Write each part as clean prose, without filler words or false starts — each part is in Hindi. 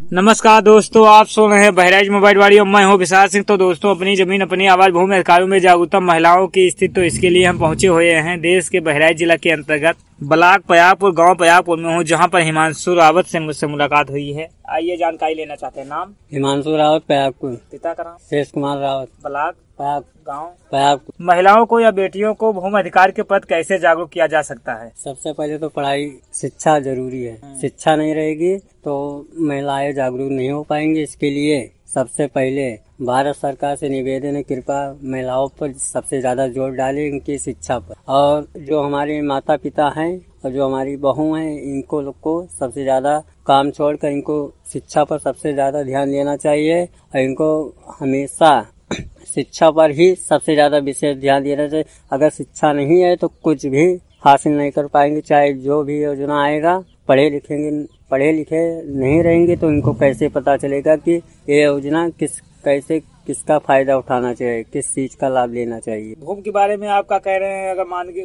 नमस्कार दोस्तों, आप सुन रहे हैं बहराइच मोबाइल वाली और मैं हूं विशाल सिंह। तो दोस्तों, अपनी जमीन अपनी आवाज भूमि अधिकारों में जागरूकता महिलाओं की स्थिति, तो इसके लिए हम पहुंचे हुए हैं देश के बहराइच जिला के अंतर्गत ब्लॉक पयागपुर, गांव पयागपुर में हूं, जहां पर हिमांशु रावत से मुझसे मुलाकात हुई है। आइए जानकारी लेना चाहते हैं। नाम? हिमांशु रावत, पयागपुर। पिता का नाम? शेष कुमार रावत। ब्लॉक? गांव? पयागपुर। महिलाओं को या बेटियों को भूमि अधिकार के प्रति कैसे जागरूक किया जा सकता है? सबसे पहले तो पढ़ाई, शिक्षा जरूरी है। शिक्षा नहीं रहेगी तो महिलाएं जागरूक नहीं हो पाएंगी। इसके लिए सबसे पहले भारत सरकार से निवेदन है, कृपया महिलाओं पर सबसे ज्यादा जोर डालें, इनकी शिक्षा पर। और जो हमारे माता पिता हैं और जो हमारी बहू हैं, इनको लोग को सबसे ज्यादा काम छोड़कर इनको शिक्षा पर सबसे ज्यादा ध्यान देना चाहिए और इनको हमेशा शिक्षा पर ही सबसे ज्यादा विशेष ध्यान देना चाहिए। अगर शिक्षा नहीं है तो कुछ भी हासिल नहीं कर पाएंगे, चाहे जो भी योजना आएगा। पढ़े लिखे नहीं रहेंगे तो इनको कैसे पता चलेगा कि ये योजना किसका फायदा उठाना चाहिए, किस चीज का लाभ लेना चाहिए। भूमि के बारे में आप क्या कह रहे हैं? अगर मान के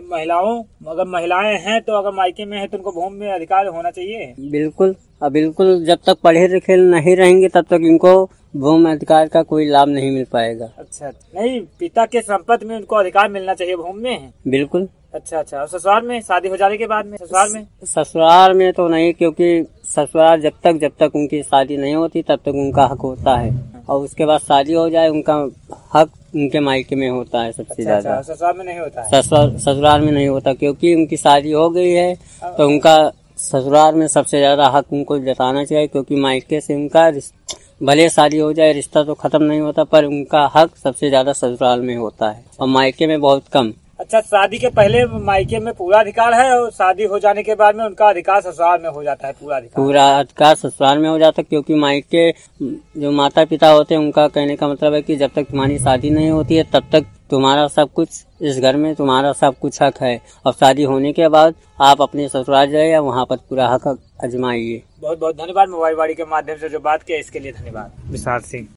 अगर महिलाएं हैं तो अगर मायके में है तो उनको भूमि में अधिकार होना चाहिए। बिल्कुल जब तक पढ़े लिखे नहीं रहेंगे तब तक इनको भूमि अधिकार का कोई लाभ नहीं मिल पाएगा। अच्छा, नहीं, पिता के संपत्ति में उनको अधिकार मिलना चाहिए भूमि में। बिल्कुल। अच्छा, और ससुराल में शादी हो जाने के बाद में? ससुराल में तो नहीं, क्योंकि ससुराल जब तक उनकी शादी नहीं होती तब तक उनका हक होता है, और उसके बाद शादी हो जाए उनका हक उनके मायके में होता है सबसे ज्यादा। ससुराल में नहीं होता है? ससुराल में नहीं होता, क्योंकि उनकी शादी हो गई है तो उनका ससुराल में सबसे ज्यादा हक उनको जताना चाहिए, क्योंकि मायके से उनका भले शादी हो जाए रिश्ता तो खत्म नहीं होता, पर उनका हक सबसे ज्यादा ससुराल में होता है और मायके में बहुत कम। अच्छा, शादी के पहले मायके में पूरा अधिकार है और शादी हो जाने के बाद में उनका अधिकार ससुराल में हो जाता है। पूरा अधिकार ससुराल में हो जाता है, क्योंकि मायके जो माता पिता होते हैं उनका कहने का मतलब है कि जब तक तुम्हारी शादी नहीं होती है तब तक तुम्हारा सब कुछ, इस घर में तुम्हारा सब कुछ हक है, और शादी होने के बाद आप अपने ससुराल जाए या वहाँ पर पूरा हक आजमाइए। बहुत बहुत धन्यवाद। मोबाइल वाड़ी के माध्यम से जो बात किया इसके लिए धन्यवाद। विशाल सिंह।